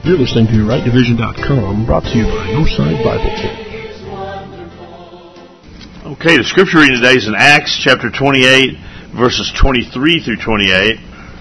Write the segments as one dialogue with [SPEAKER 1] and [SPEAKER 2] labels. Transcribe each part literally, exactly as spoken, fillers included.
[SPEAKER 1] You're listening to right division dot com, brought to you by Northside Bible Church.
[SPEAKER 2] Okay, the scripture reading today is in Acts chapter twenty-eight, verses twenty-three through twenty-eight.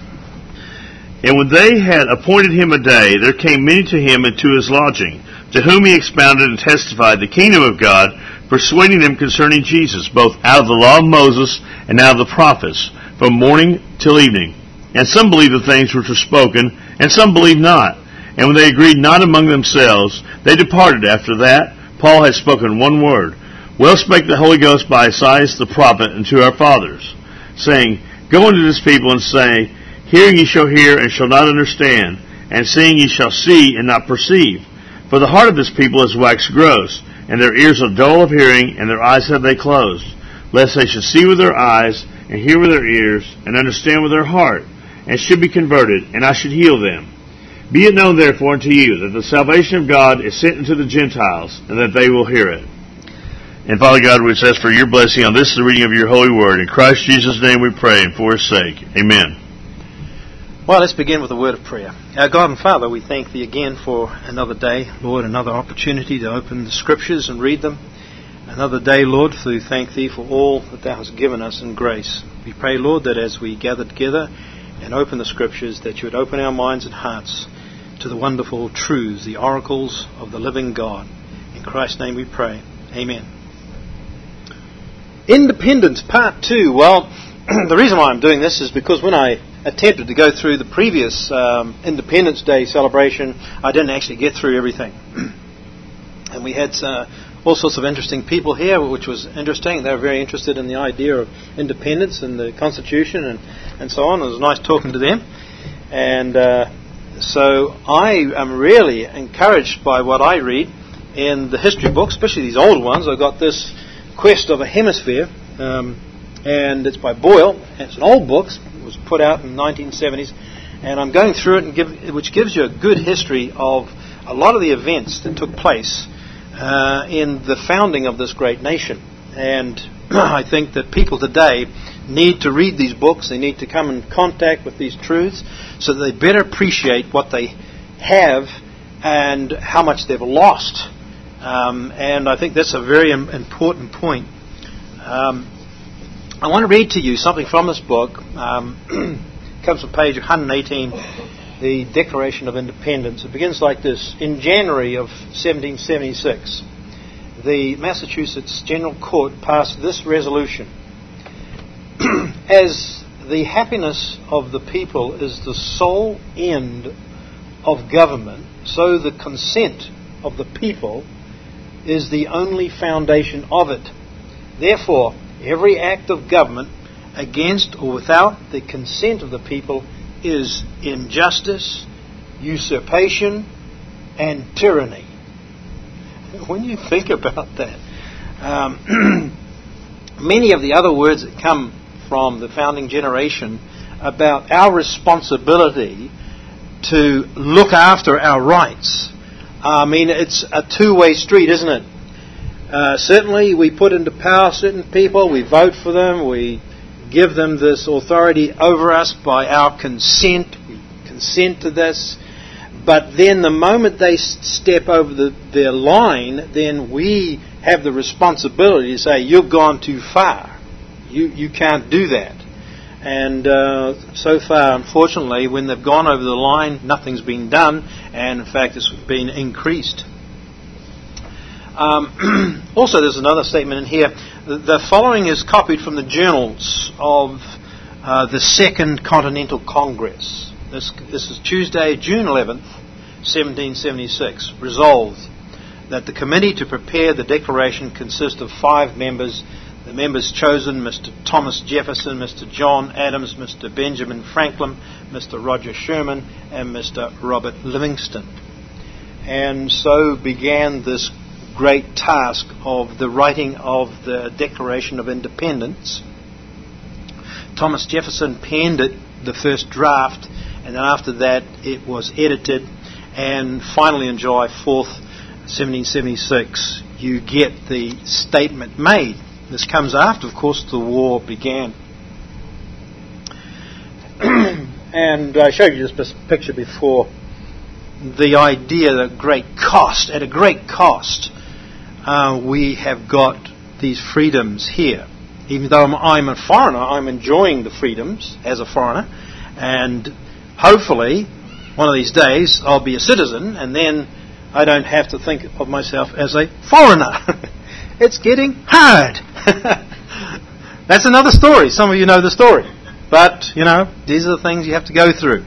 [SPEAKER 2] And when they had appointed him a day, there came many to him and to his lodging, to whom he expounded and testified the kingdom of God, persuading them concerning Jesus, both out of the law of Moses and out of the prophets, from morning till evening. And some believed the things which were spoken, and some believed not. And when they agreed not among themselves, they departed. After that, Paul had spoken one word. Well spake the Holy Ghost by Esaias the prophet unto our fathers, saying, Go unto this people and say, Hearing ye shall hear and shall not understand, and seeing ye shall see and not perceive. For the heart of this people is waxed gross, and their ears are dull of hearing, and their eyes have they closed, lest they should see with their eyes, and hear with their ears, and understand with their heart, and should be converted, and I should heal them. Be it known therefore unto you, that the salvation of God is sent unto the Gentiles, and that they will hear it. And Father God, we ask for your blessing on this, the reading of your holy word. In Christ Jesus' name we pray, and for his sake. Amen.
[SPEAKER 3] Well, let's begin with a word of prayer. Our God and Father, we thank thee again for another day, Lord, another opportunity to open the Scriptures and read them. Another day, Lord, to thank thee for all that thou hast given us in grace. We pray, Lord, that as we gather together and open the Scriptures, that you would open our minds and hearts to the wonderful truths, the oracles of the living God. In Christ's name we pray. Amen. Independence, Part two. Well, the reason why I'm doing this is because when I attempted to go through the previous um, Independence Day celebration, I didn't actually get through everything. And we had uh, all sorts of interesting people here, which was interesting. They were very interested in the idea of independence and the Constitution and, and so on. It was nice talking to them. And uh, so I am really encouraged by what I read in the history books, especially these older ones. I've got this Quest of a Hemisphere, um, and it's by Boyle. It's an old book. It was put out in the nineteen seventies, and I'm going through it, and give, which gives you a good history of a lot of the events that took place uh, in the founding of this great nation. And I think that people today need to read these books. They need to come in contact with these truths so that they better appreciate what they have and how much they've lost. Um, and I think that's a very im- important point. Um, I want to read to you something from this book. Um, it comes from page one eighteen, the Declaration of Independence. It begins like this. In January of seventeen seventy-six, the Massachusetts General Court passed this resolution. As the happiness of the people is the sole end of government, so the consent of the people is the only foundation of it. Therefore, every act of government against or without the consent of the people is injustice, usurpation, and tyranny. When you think about that, um, many of the other words that come from the founding generation about our responsibility to look after our rights, I mean, it's a two-way street, isn't it? Uh, certainly, we put into power certain people, we vote for them, we give them this authority over us by our consent, we consent to this. But then the moment they step over the, their line, then we have the responsibility to say, you've gone too far. You, you can't do that. And uh, so far, unfortunately, when they've gone over the line, nothing's been done, and in fact, it's been increased. Um, also, there's another statement in here. The following is copied from the journals of uh, the Second Continental Congress. This, this is Tuesday, June eleventh, seventeen seventy-six. Resolved that the committee to prepare the declaration consists of five members. The members chosen, Mister Thomas Jefferson, Mister John Adams, Mister Benjamin Franklin, Mister Roger Sherman, and Mister Robert Livingston. And so began this great task of the writing of the Declaration of Independence. Thomas Jefferson penned it, the first draft, and then after that it was edited, and finally on July fourth, seventeen seventy-six, you get the statement made. This comes after, of course, the war began. And I showed you this picture before. the idea that great cost, at a great cost, uh, we have got these freedoms here. Even though I'm, I'm a foreigner, I'm enjoying the freedoms as a foreigner, and hopefully one of these days I'll be a citizen, and then I don't have to think of myself as a foreigner. It's getting hard. That's another story. Some of you know the story. But, you know, these are the things you have to go through.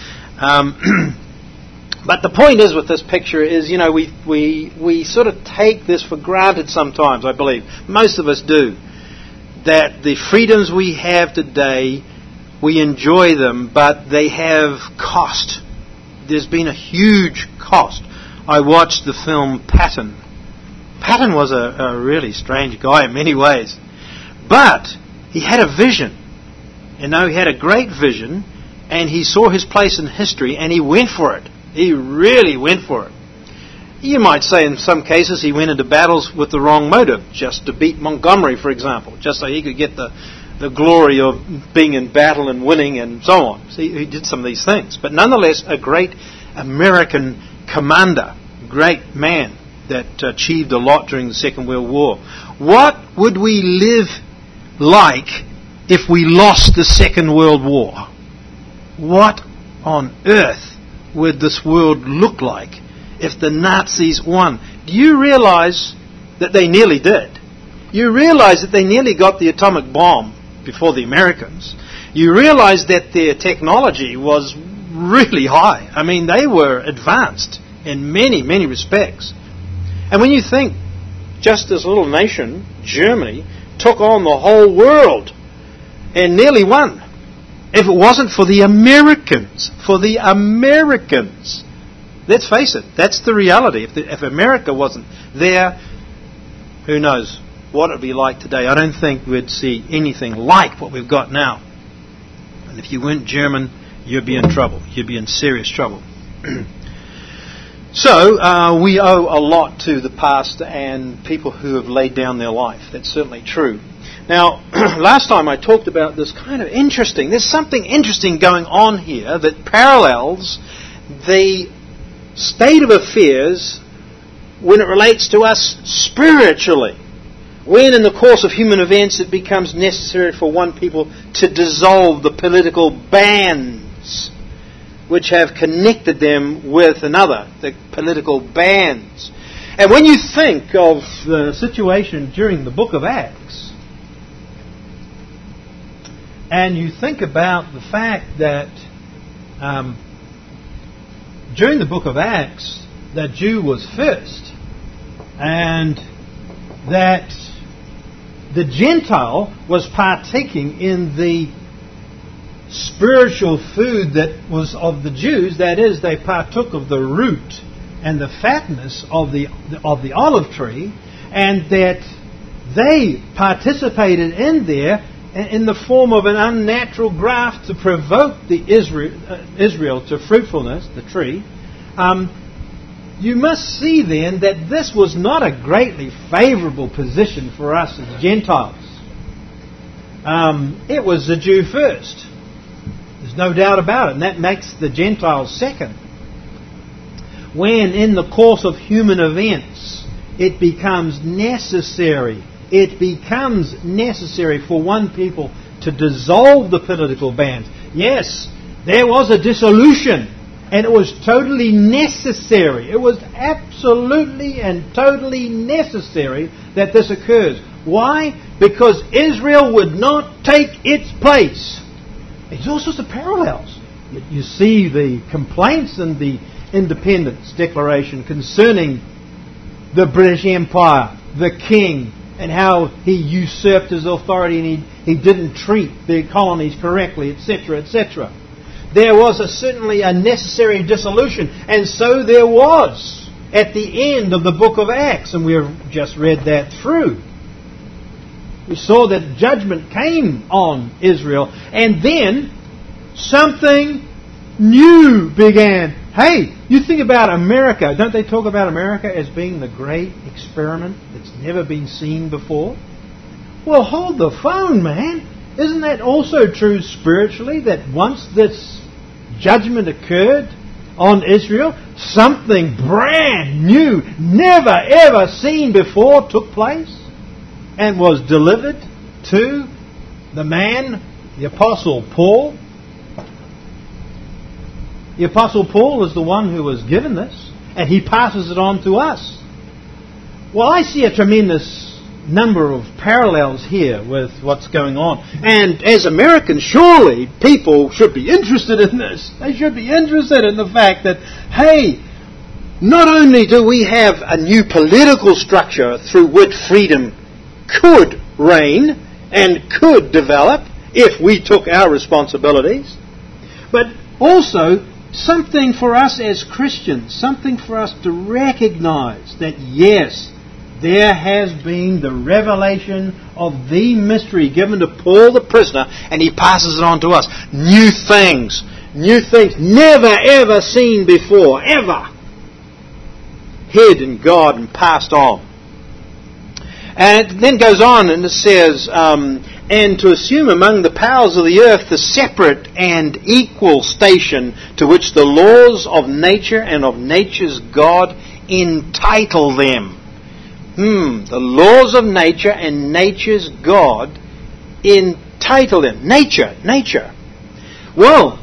[SPEAKER 3] Um, but the point is with this picture is, you know, we, we, we sort of take this for granted sometimes, I believe. Most of us do. That the freedoms we have today, we enjoy them, but they have cost. There's been a huge cost. I watched the film Patton. Patton was a, a really strange guy in many ways. But he had a vision. You know, he had a great vision, and he saw his place in history, and he went for it. He really went for it. You might say in some cases he went into battles with the wrong motive, just to beat Montgomery, for example, just so he could get the, the glory of being in battle and winning and so on. See, he did some of these things. But nonetheless, a great American commander, great man that achieved a lot during the Second World War. What would we live like if we lost the Second World War? What on earth would this world look like if the Nazis won? Do you realize that they nearly did? You realize that they nearly got the atomic bomb before the Americans. You realize that their technology was really high. I mean, they were advanced in many, many respects. And when you think, just this little nation, Germany, took on the whole world and nearly won. If it wasn't for the Americans, for the Americans, let's face it, that's the reality. If, the, if America wasn't there, who knows what it would be like today. I don't think we'd see anything like what we've got now. And if you weren't German, you'd be in trouble. You'd be in serious trouble. So, uh, we owe a lot to the past and people who have laid down their life. That's certainly true. Now, last time I talked about this kind of interesting, there's something interesting going on here that parallels the state of affairs when it relates to us spiritually. When in the course of human events it becomes necessary for one people to dissolve the political bands which have connected them with another, the political bands. And when you think of the situation during the book of Acts, and you think about the fact that um, during the book of Acts, that Jew was first, and that the Gentile was partaking in the spiritual food that was of the Jews. That is, they partook of the root and the fatness of the of the olive tree, and that they participated in there in the form of an unnatural graft to provoke the Israel, uh, Israel to fruitfulness, the tree. Um, you must see then that this was not a greatly favourable position for us as Gentiles. Um, it was the Jew first. There's no doubt about it, and that makes the Gentiles second. When in the course of human events it becomes necessary, it becomes necessary for one people to dissolve the political bands. Yes, there was a dissolution, and it was totally necessary. It was absolutely and totally necessary that this occurs. Why? Because Israel would not take its place. There's all sorts of parallels. You see the complaints in the Independence Declaration concerning the British Empire, the king, and how he usurped his authority and he, he didn't treat the colonies correctly, et cetera, et cetera. There was a, certainly a necessary dissolution, and so there was at the end of the book of Acts, and we've just read that through. We saw that judgment came on Israel, and then something new began. Hey, you think about America. Don't they talk about America as being the great experiment that's never been seen before? Well, hold the phone, man. Isn't that also true spiritually, that once this judgment occurred on Israel. Something brand new, never ever seen before took place and was delivered to the man, the Apostle Paul. The Apostle Paul is the one who was given this, and he passes it on to us. Well, I see a tremendous number of parallels here with what's going on. And as Americans, surely people should be interested in this. They should be interested in the fact that, hey, not only do we have a new political structure through which freedom could reign and could develop if we took our responsibilities, but also something for us as Christians, something for us to recognize that, yes, there has been the revelation of the mystery given to Paul the prisoner, and he passes it on to us. New things, new things never ever seen before, ever. Hid in God and passed on. And it then goes on and it says, um, and to assume among the powers of the earth the separate and equal station to which the laws of nature and of nature's God entitle them. Hmm, the laws of nature and nature's God entitle them. Nature, nature. Well,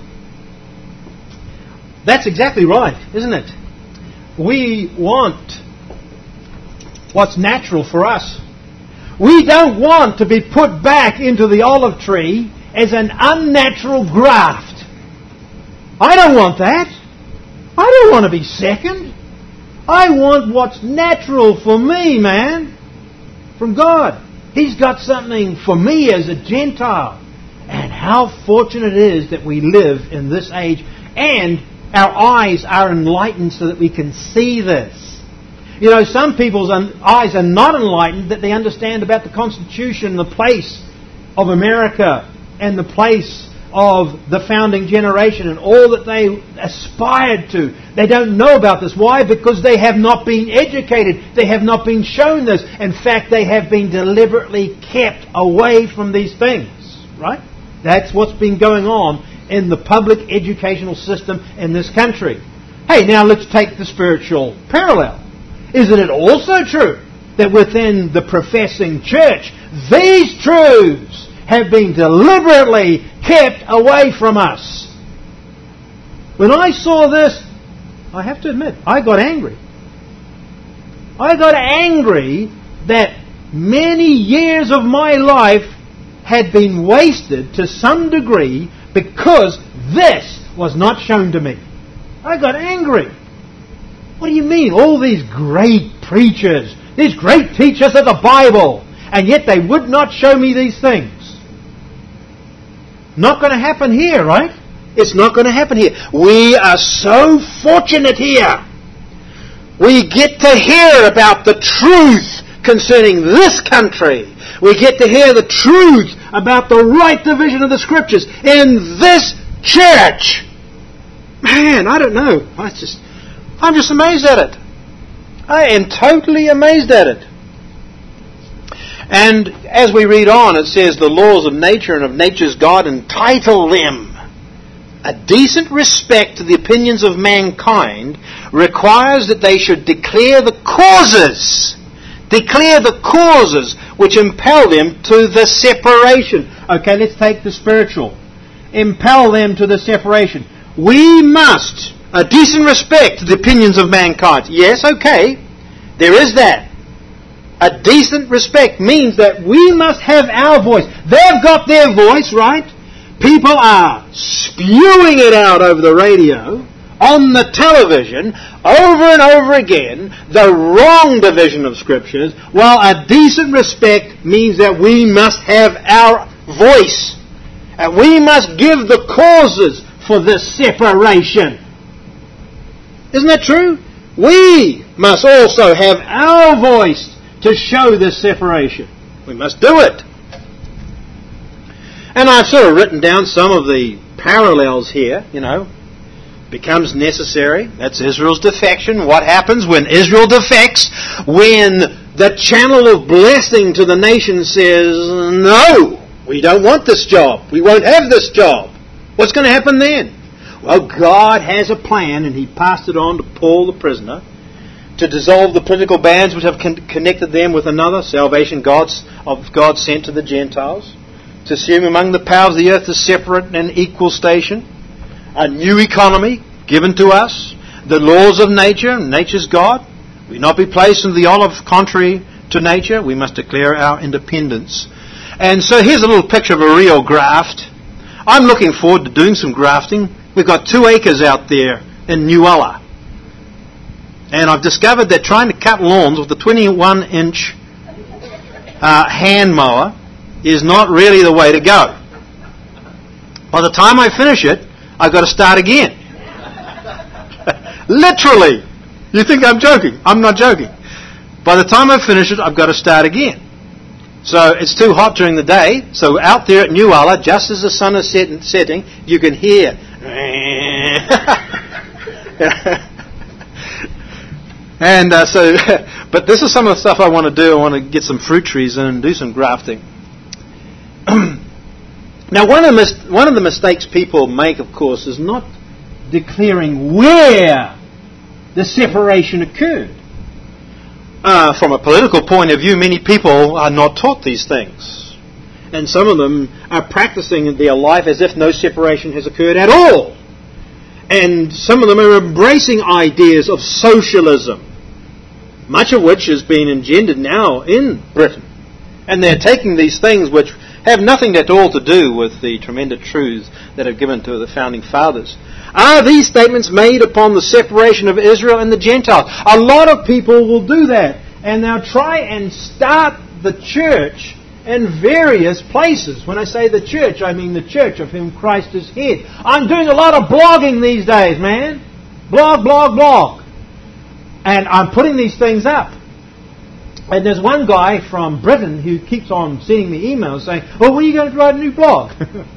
[SPEAKER 3] that's exactly right, isn't it? We want what's natural for us. We don't want to be put back into the olive tree as an unnatural graft. I don't want that. I don't want to be second. I want what's natural for me, man, from God. He's got something for me as a Gentile. And how fortunate it is that we live in this age and our eyes are enlightened so that we can see this. You know, some people's eyes are not enlightened that they understand about the Constitution, the place of America and the place of the founding generation and all that they aspired to. They don't know about this. Why? Because they have not been educated. They have not been shown this. In fact, they have been deliberately kept away from these things. Right? That's what's been going on in the public educational system in this country. Hey, now let's take the spiritual parallel. Isn't it also true that within the professing church, these truths have been deliberately kept away from us? When I saw this, I have to admit, I got angry. I got angry that many years of my life had been wasted to some degree because this was not shown to me. I got angry. What do you mean? All these great preachers, these great teachers of the Bible, and yet they would not show me these things. Not going to happen here, right? It's not going to happen here. We are so fortunate here. We get to hear about the truth concerning this country. We get to hear the truth about the right division of the Scriptures in this church. Man, I don't know. I just, I'm just amazed at it. I am totally amazed at it. And as we read on, it says, the laws of nature and of nature's God entitle them. A decent respect to the opinions of mankind requires that they should declare the causes, declare the causes which impel them to the separation. Okay, let's take the spiritual. Impel them to the separation. We must, a decent respect to the opinions of mankind. Yes, okay, there is that. A decent respect means that we must have our voice. They've got their voice, right? People are spewing it out over the radio, on the television, over and over again, the wrong division of Scriptures, while a decent respect means that we must have our voice. And we must give the causes for this separation. Isn't that true? We must also have our voice to show this separation. We must do it. And I've sort of written down some of the parallels here, you know. Becomes necessary. That's Israel's defection. What happens when Israel defects? When the channel of blessing to the nation says, no, we don't want this job. We won't have this job. What's going to happen then? Well, God has a plan, and He passed it on to Paul the prisoner, to dissolve the political bands which have con- connected them with another, salvation God's, of God sent to the Gentiles, to assume among the powers of the earth a separate and equal station, a new economy given to us, the laws of nature, nature's God. We not be placed in the olive contrary to nature. We must declare our independence. And so here's a little picture of a real graft. I'm looking forward to doing some grafting. We've got two acres out there in Newella. And I've discovered that trying to cut lawns with a twenty-one inch uh, hand mower is not really the way to go. By the time I finish it, I've got to start again. Literally. You think I'm joking? I'm not joking. By the time I finish it, I've got to start again. So it's too hot during the day. So out there at Newella, just as the sun is set, setting, you can hear. and uh, so, but this is some of the stuff I want to do. I want to get some fruit trees in and do some grafting. Now, one of, the mis- one of the mistakes people make, of course, is not declaring where the separation occurred. Uh, from a political point of view, many people are not taught these things. And some of them are practicing their life as if no separation has occurred at all. And some of them are embracing ideas of socialism, much of which is being engendered now in Britain. And they're taking these things which have nothing at all to do with the tremendous truths that are given to the founding fathers. Are these statements made upon the separation of Israel and the Gentiles? A lot of people will do that, and they'll try and start the church in various places. When I say the church, I mean the church of whom Christ is head. I'm doing a lot of blogging these days, man. Blog, blog, blog. And I'm putting these things up. And there's one guy from Britain who keeps on sending me emails saying, oh, when are you going to write a new blog?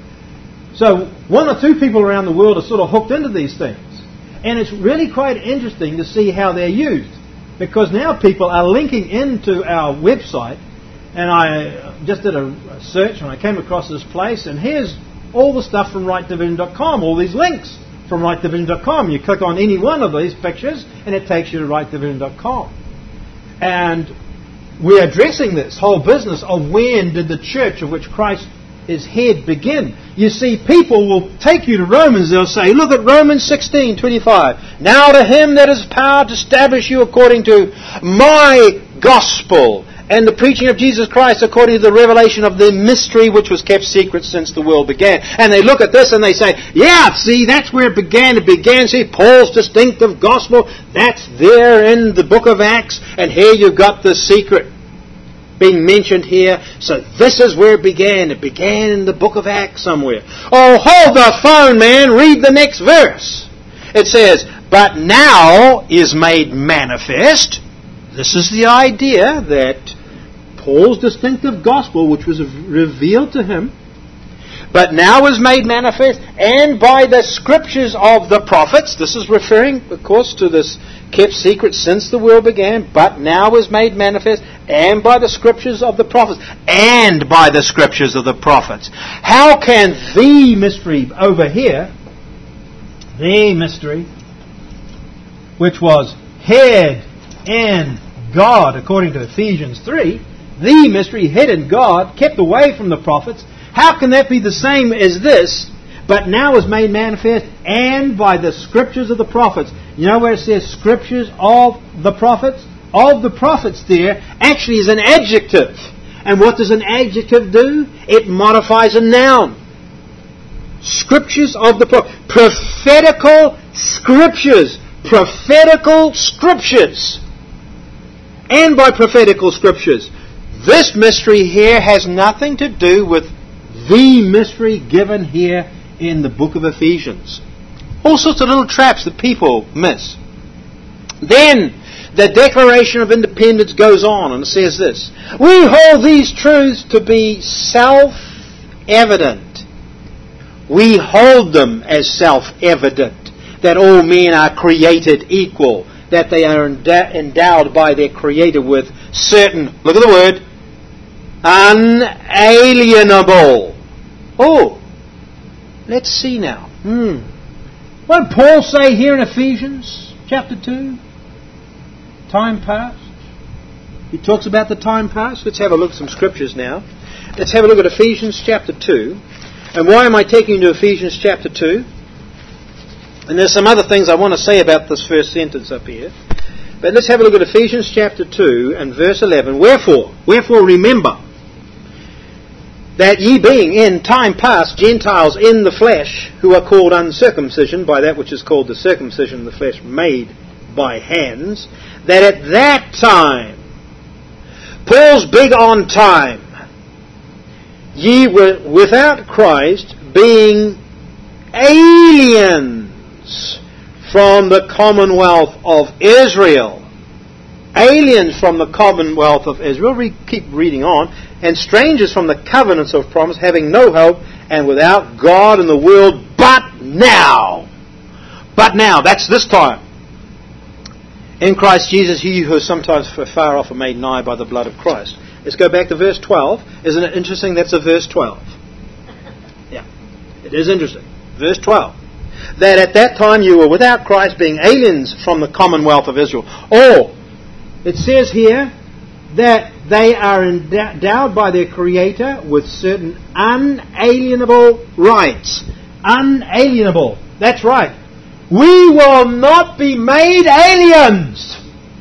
[SPEAKER 3] So one or two people around the world are sort of hooked into these things. And it's really quite interesting to see how they're used. Because now people are linking into our website. And I just did a search and I came across this place. And here's all the stuff from right division dot com, all these links from right division dot com. You click on any one of these pictures and it takes you to right division dot com. And we're addressing this whole business of when did the church of which Christ is head begin. You see, people will take you to Romans. They'll say, look at Romans sixteen twenty-five. Now to him that has power to establish you according to my gospel and the preaching of Jesus Christ according to the revelation of the mystery which was kept secret since the world began. And they look at this and they say, yeah, see, that's where it began. It began, see, Paul's distinctive gospel. That's there in the book of Acts. And here you've got the secret being mentioned here. So this is where it began. It began in the book of Acts somewhere. Oh, hold the phone, man. Read the next verse. It says, but now is made manifest. This is the idea that Paul's distinctive gospel, which was revealed to him, but now is made manifest, and by the scriptures of the prophets. This is referring, of course, to this kept secret since the world began, but now is made manifest, and by the scriptures of the prophets, and by the scriptures of the prophets. How can the mystery over here, the mystery, which was hid in God, according to Ephesians three, the mystery hid in God, kept away from the prophets, how can that be the same as this, but now is made manifest, and by the scriptures of the prophets? You know where it says scriptures of the prophets? Of the prophets there actually is an adjective. And what does an adjective do? It modifies a noun. Scriptures of the prophets. Prophetical scriptures. Prophetical scriptures. And by prophetical scriptures. This mystery here has nothing to do with the mystery given here in the book of Ephesians. All sorts of little traps that people miss. Then the Declaration of Independence goes on and says this: we hold these truths to be self-evident. We hold them as self-evident, that all men are created equal, that they are endowed by their Creator with certain, look at the word, unalienable. Oh, let's see now. Hmm. What did Paul say here in Ephesians chapter two? Time past. He talks about the time past. Let's have a look at some scriptures now. Let's have a look at Ephesians chapter two. And why am I taking you to Ephesians chapter two? And there's some other things I want to say about this first sentence up here. But let's have a look at Ephesians chapter two and verse eleven. Wherefore, wherefore remember that ye being in time past Gentiles in the flesh, who are called uncircumcision by that which is called the circumcision of the flesh made by hands, that at that time, Paul's big on time, ye were without Christ, being aliens from the commonwealth of Israel. Aliens from the commonwealth of Israel. We keep reading on. And strangers from the covenants of promise, having no hope, and without God in the world, but now. But now, that's this time. In Christ Jesus, ye who are sometimes far off are made nigh by the blood of Christ. Let's go back to verse twelve. Isn't it interesting? That's a verse twelve. Yeah, it is interesting. Verse twelve. That at that time you were without Christ, being aliens from the commonwealth of Israel. Or, it says here that they are endowed by their Creator with certain unalienable rights. Unalienable. That's right. We will not be made aliens.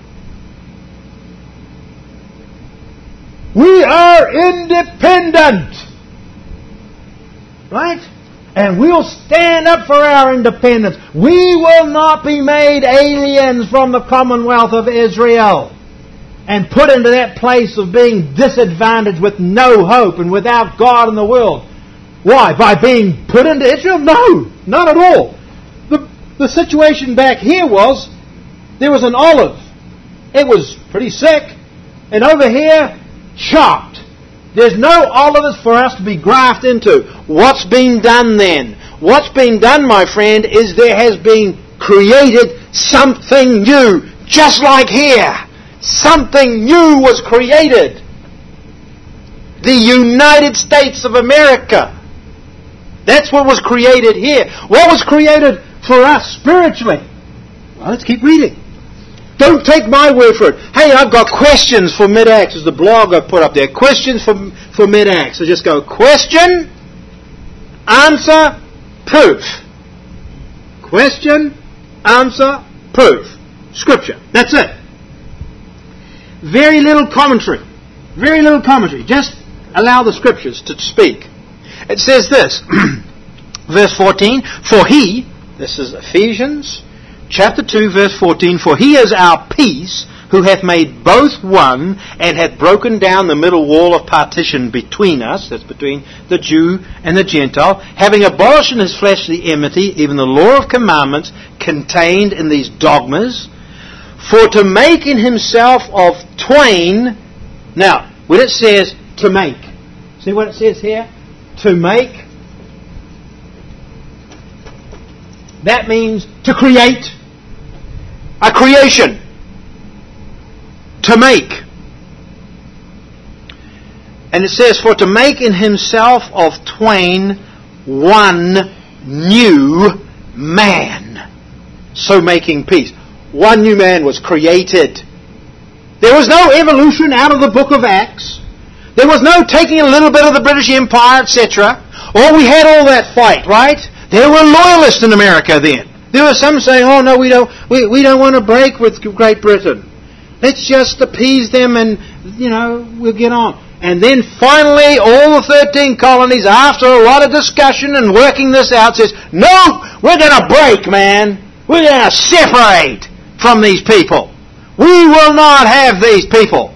[SPEAKER 3] We are independent. Right? And we'll stand up for our independence. We will not be made aliens from the commonwealth of Israel and put into that place of being disadvantaged with no hope and without God in the world. Why? By being put into Israel? No, not at all. The, the situation back here was, there was an olive. It was pretty sick. And over here, chopped. There's no olives for us to be grafted into. What's been done then? What's been done, my friend, is there has been created something new. Just like here. Something new was created. The United States of America. That's what was created here. What was created for us spiritually? Well, let's keep reading. Don't take my word for it. Hey, I've got questions for Mid-Acts. There's the blog I put up there. Questions for, for Mid-Acts. So just go question, answer, proof. Question, answer, proof. Scripture. That's it. Very little commentary. Very little commentary. Just allow the Scriptures to speak. It says this, verse fourteen, for he, this is Ephesians chapter two, verse fourteen, for he is our peace, who hath made both one, and hath broken down the middle wall of partition between us, that's between the Jew and the Gentile, having abolished in his flesh the enmity, even the law of commandments contained in these dogmas, for to make in himself of twain. Now, when it says to make, see what it says here? To make. That means to create. A creation. To make. And it says, for to make in himself of twain one new man. So making peace. One new man was created. There was no evolution out of the book of Acts. There was no taking a little bit of the British Empire, et cetera. Or we had all that fight, right? There were loyalists in America then. There were some saying, oh no, we don't, we, we don't want to break with Great Britain. Let's just appease them and, you know, we'll get on. And then finally, all the thirteen colonies, after a lot of discussion and working this out, says, no, we're going to break, man. We're going to separate from these people. We will not have these people.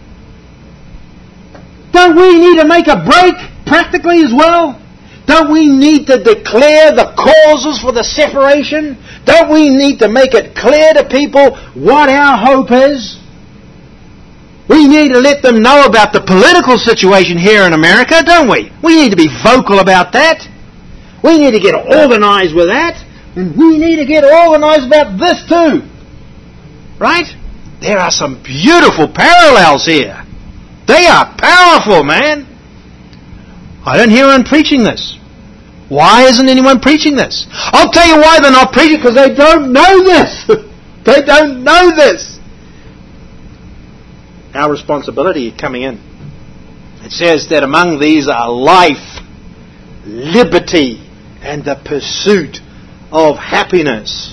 [SPEAKER 3] Don't we need to make a break practically as well? Don't we need to declare the causes for the separation? Don't we need to make it clear to people what our hope is? We need to let them know about the political situation here in America, don't we? We need to be vocal about that. We need to get organized with that. And we need to get organized about this too. Right? There are some beautiful parallels here. They are powerful, man. I don't hear anyone preaching this. Why isn't anyone preaching this? I'll tell you why they're not preaching, because they don't know this. They don't know this. Our responsibility coming in. It says that among these are life, liberty, and the pursuit of happiness.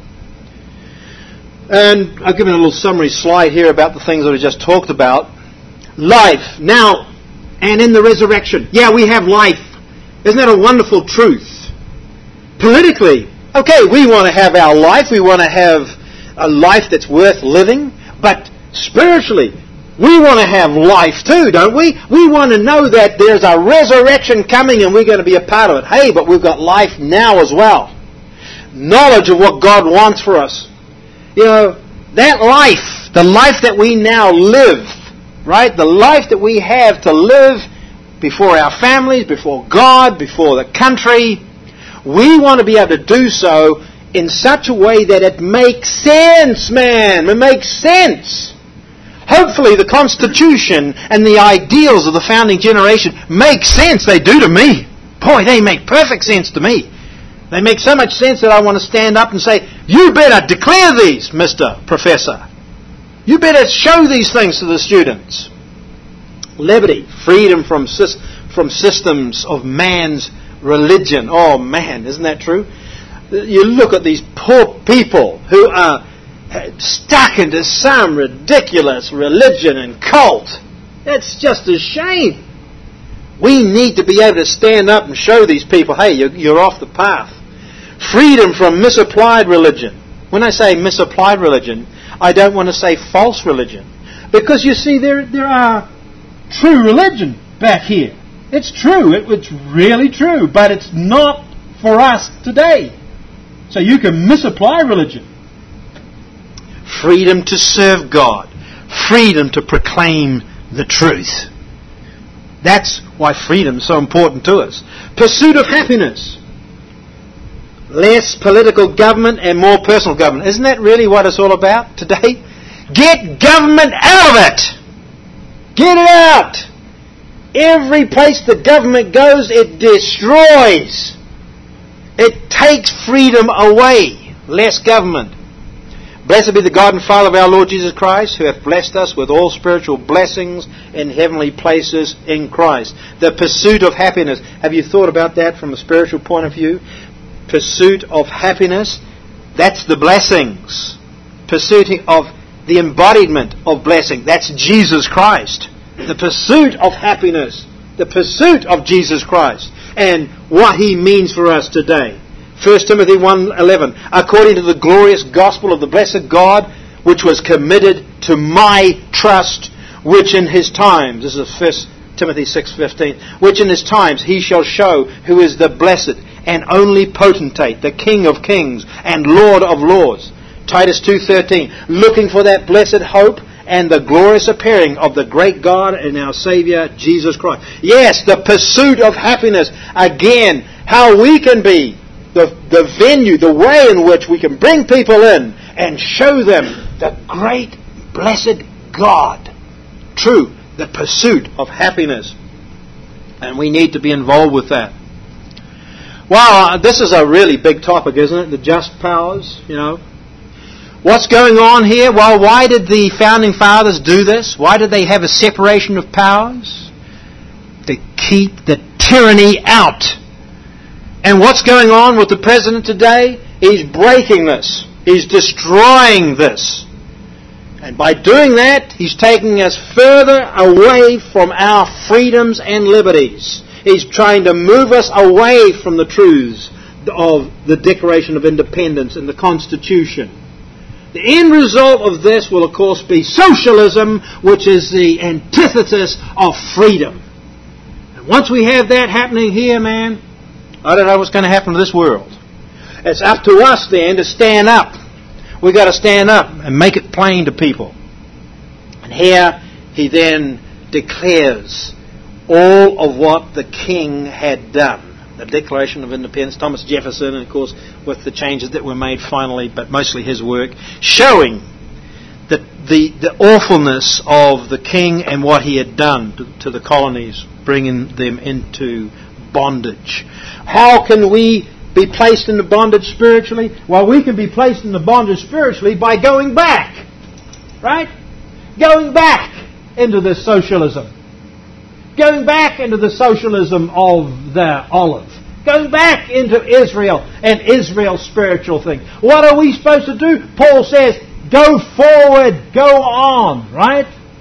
[SPEAKER 3] And I've given a little summary slide here about the things that I just talked about. Life, now, and in the resurrection. Yeah, we have life. Isn't that a wonderful truth? Politically, okay, we want to have our life. We want to have a life that's worth living. But spiritually, we want to have life too, don't we? We want to know that there's a resurrection coming and we're going to be a part of it. Hey, but we've got life now as well. Knowledge of what God wants for us. You know, that life, the life that we now live, right? The life that we have to live before our families, before God, before the country, we want to be able to do so in such a way that it makes sense, man. It makes sense. Hopefully the Constitution and the ideals of the founding generation make sense. They do to me. Boy, they make perfect sense to me. They make so much sense that I want to stand up and say, you better declare these, Mister Professor. You better show these things to the students. Liberty, freedom from from systems of man's religion. Oh man, isn't that true? You look at these poor people who are stuck into some ridiculous religion and cult. That's just a shame. We need to be able to stand up and show these people, hey, you're, you're off the path. Freedom from misapplied religion. When I say misapplied religion, I don't want to say false religion. Because you see, there there are true religion back here. It's true. It, it's really true. But it's not for us today. So you can misapply religion. Freedom to serve God. Freedom to proclaim the truth. That's why freedom is so important to us. Pursuit of happiness. Less political government and more personal government. Isn't that really what it's all about today? Get government out of it! Get it out! Every place the government goes, it destroys. It takes freedom away. Less government. Blessed be the God and Father of our Lord Jesus Christ, who hath blessed us with all spiritual blessings in heavenly places in Christ. The pursuit of happiness. Have you thought about that from a spiritual point of view? Pursuit of happiness. That's the blessings. Pursuit of the embodiment of blessing. That's Jesus Christ. The pursuit of happiness. The pursuit of Jesus Christ. And what He means for us today. First Timothy one eleven. According to the glorious gospel of the blessed God, which was committed to my trust, which in His times, this is First Timothy six fifteen, which in His times He shall show who is the blessed and only potentate, the King of kings and Lord of lords. Titus two thirteen, looking for that blessed hope and the glorious appearing of the great God and our Saviour, Jesus Christ. Yes, the pursuit of happiness. Again, how we can be the, the venue, the way in which we can bring people in and show them the great, blessed God. True, the pursuit of happiness. And we need to be involved with that. Wow, this is a really big topic, isn't it? The just powers, you know. What's going on here? Well, why did the Founding Fathers do this? Why did they have a separation of powers? To keep the tyranny out. And what's going on with the President today? He's breaking this. He's destroying this. And by doing that, he's taking us further away from our freedoms and liberties. He's trying to move us away from the truths of the Declaration of Independence and the Constitution. The end result of this will, of course, be socialism, which is the antithesis of freedom. And once we have that happening here, man, I don't know what's going to happen to this world. It's up to us then to stand up. We've got to stand up and make it plain to people. And here he then declares all of what the king had done. The Declaration of Independence, Thomas Jefferson, and of course with the changes that were made finally, but mostly his work, showing the, the, the awfulness of the king and what he had done to, to the colonies, bringing them into bondage. How can we be placed into bondage spiritually? Well, we can be placed into bondage spiritually by going back. Right? Going back into this socialism. Going back into the socialism of the olive. Going back into Israel and Israel's spiritual thing. What are we supposed to do? Paul says, go forward, go on, right?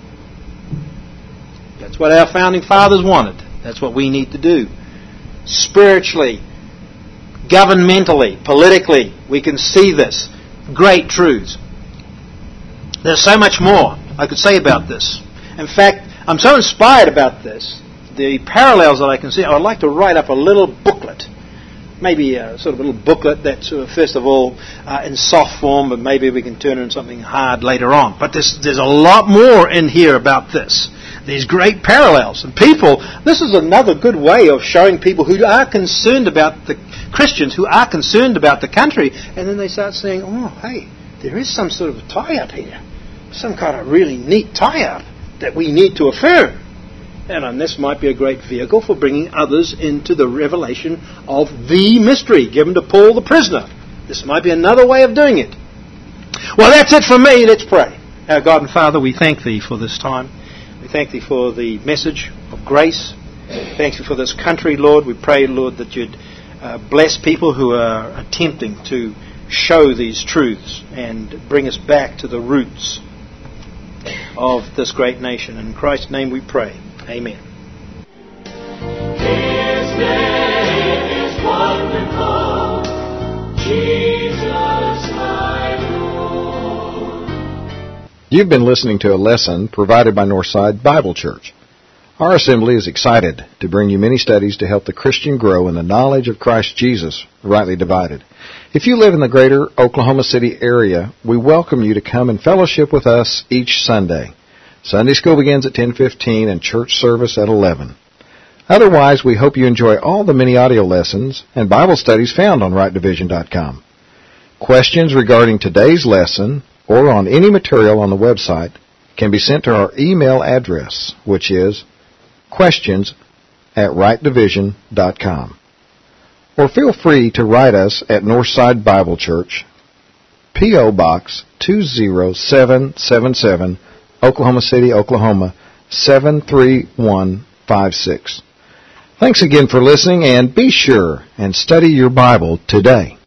[SPEAKER 3] That's what our founding fathers wanted. That's what we need to do. Spiritually, governmentally, politically, we can see this. Great truths. There's so much more I could say about this. In fact, I'm so inspired about this, the parallels that I can see. I would like to write up a little booklet. Maybe a sort of a little booklet that's, uh, first of all, uh, in soft form, but maybe we can turn it into something hard later on. But there's, there's a lot more in here about this. These great parallels. And people, this is another good way of showing people who are concerned about the Christians, who are concerned about the country, and then they start saying, oh, hey, there is some sort of a tie-up here. Some kind of really neat tie-up that we need to affirm. And, and this might be a great vehicle for bringing others into the revelation of the mystery given to Paul the prisoner. This might be another way of doing it. Well, that's it for me. Let's pray. Our God and Father, we thank Thee for this time. We thank Thee for the message of grace. Thank You for this country, Lord. We pray, Lord, that You'd uh, bless people who are attempting to show these truths and bring us back to the roots of this great nation. In Christ's name we pray. Amen.
[SPEAKER 4] His name is wonderful, Jesus my Lord.
[SPEAKER 5] You've been listening to a lesson provided by Northside Bible Church. Our assembly is excited to bring you many studies to help the Christian grow in the knowledge of Christ Jesus, rightly divided. If you live in the greater Oklahoma City area, we welcome you to come and fellowship with us each Sunday. Sunday school begins at ten fifteen and church service at eleven. Otherwise, we hope you enjoy all the many audio lessons and Bible studies found on right division dot com. Questions regarding today's lesson or on any material on the website can be sent to our email address, which is questions at right division dot com. Or feel free to write us at Northside Bible Church, P O Box two zero seven seven seven, Oklahoma City, Oklahoma seven three one five six. Thanks again for listening, and be sure and study your Bible today.